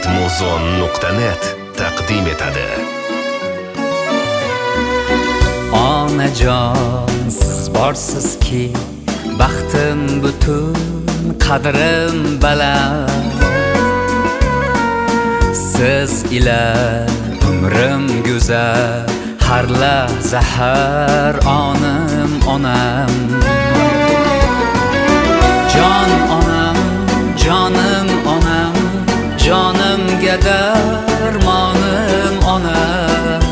muzon.net taqdim etadi. Onajon, siz borsizki, baxtim butun, qadrim baland. Siz ila umrim go'zal, har lahza har onim onam. Jon onam, jonim onam, jonimga darmonim onam.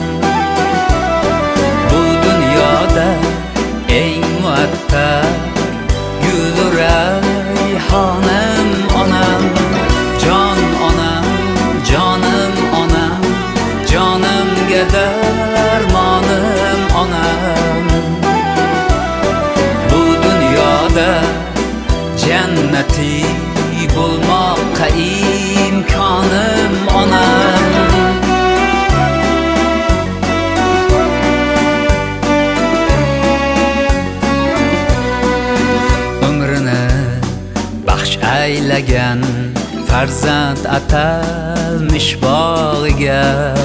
Bu dunyoda eng muattar gul rayhonim onam. Jon onam, jonim onam, jonimga darmonim onam. Bu dunyoda jannati bo'lmoqqa imkonim onam. Umrini baxsh aylagan farzand atalmish bog'iga,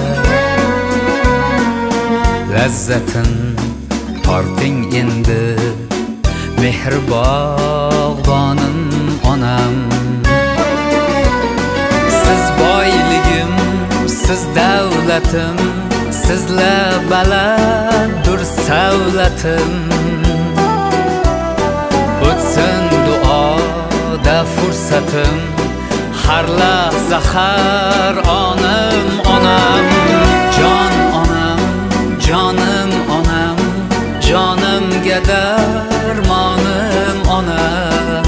lazzatin torting endi mehr bog'bonim onam. Siz boyligim, siz davlatim, sizlar balanddur savlatim. O'tsin duoda fursatim, har lahza har onim onam. Jon onam, jonim onam, jonimga darmonim onam.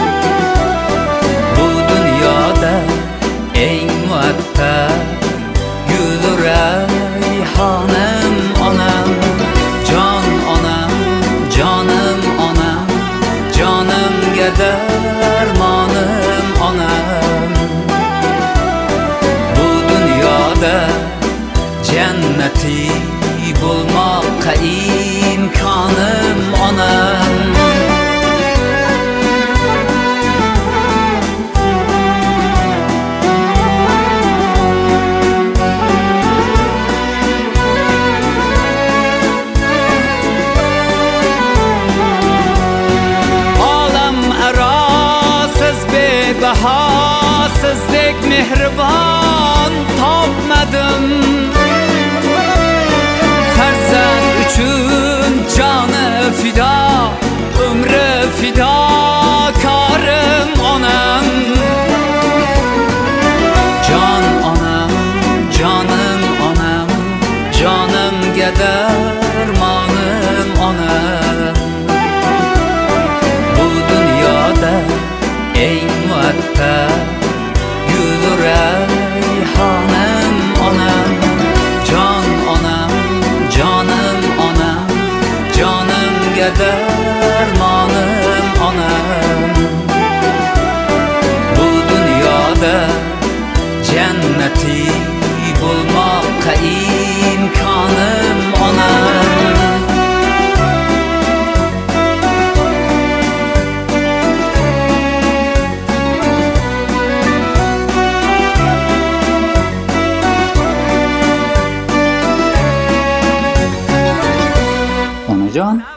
Bu dunyoda eng muattar gul rayhonim onam. Jon onam, jonim onam, jonimga darmonim onam. Bu dunyoda jannati bo'lmoqqa imkonim onam. Olam arosiz bebaho, sizdek mehribon topmadim. Farzand uchun joni fido, umri fido korim onam. Jon onam, jonim onam, jonimga darmonim onam. Bu dunyoda eng muattar gul rayhonim onam. Jon onam, jonim onam, jonimga darmonim onam. Bu dunyoda jannati bo'lmoqqa imkonim onam. Onajon,